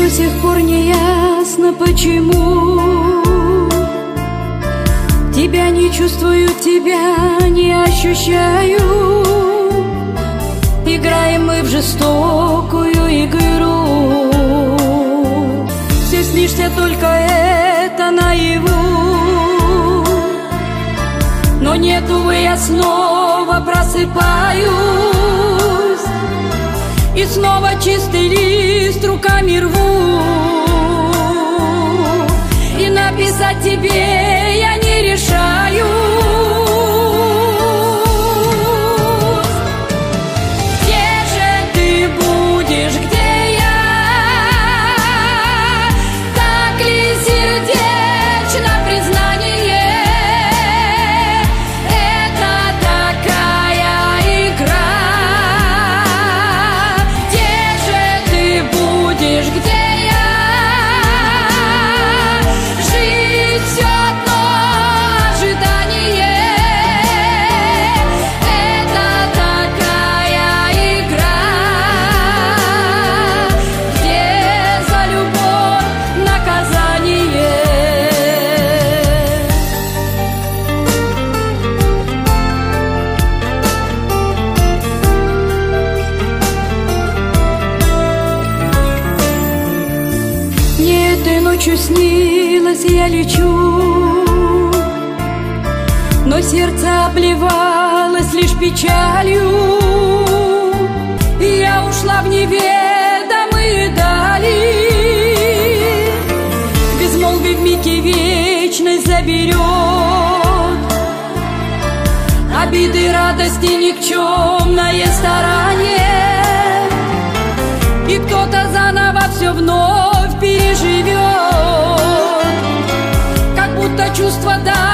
До сих пор не ясно, почему тебя не чувствую, тебя не ощущаю. Играем мы в жестокую игру. Все снишься, только это наяву. Но нет, увы, я снова просыпаюсь, и снова чистый лист руками рву. И написать тебе я не решаюсь. Где же ты будешь, где я? Так ли сердечно признание? Это такая игра. Где же ты будешь, где я? Жить все одно ожидание. Это такая игра, где за любовь наказание. Мне этой ночью снилось, я лечу, но сердце обливалось лишь печалью. И я ушла в неведомые дали. Безмолвие в миге вечность заберет обиды, радости, никчемное старание. И кто-то заново все вновь переживет, как будто чувства